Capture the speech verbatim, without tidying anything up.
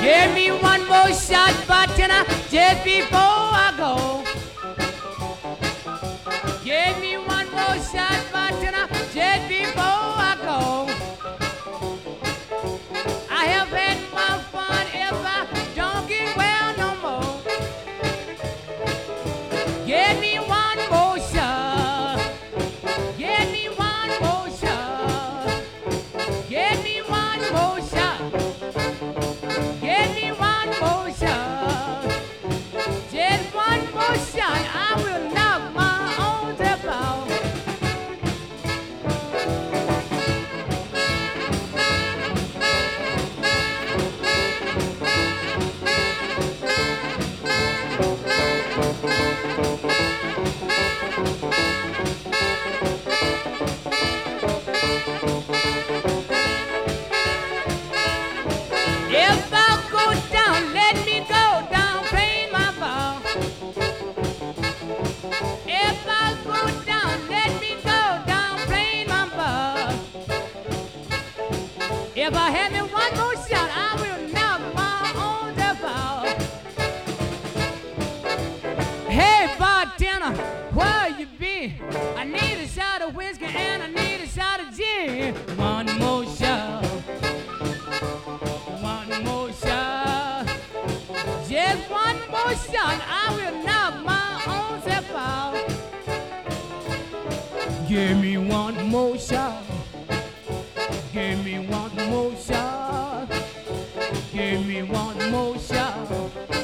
Give me one more shot, bartender, just before I go. Give me one more shot, bartender, just before I go. I have had my fun if I don't get well no more. Give me one more shot. Give me one more shot. Give me one more shot. Give me one more shot. Just one more shot. I will knock my own tip out. If I go down, let me go down, playing my ball. If I go down, let me go down, playing my ball. If I have me one more shot, I will knock my own the ball. Hey, bartender, where you been? I need a shot of whiskey and I need a shot of gin. One more shot. One more shot. Just one more shot. I will knock my own self out. Give me one more shot. Give me one more shot. Give me one more shot.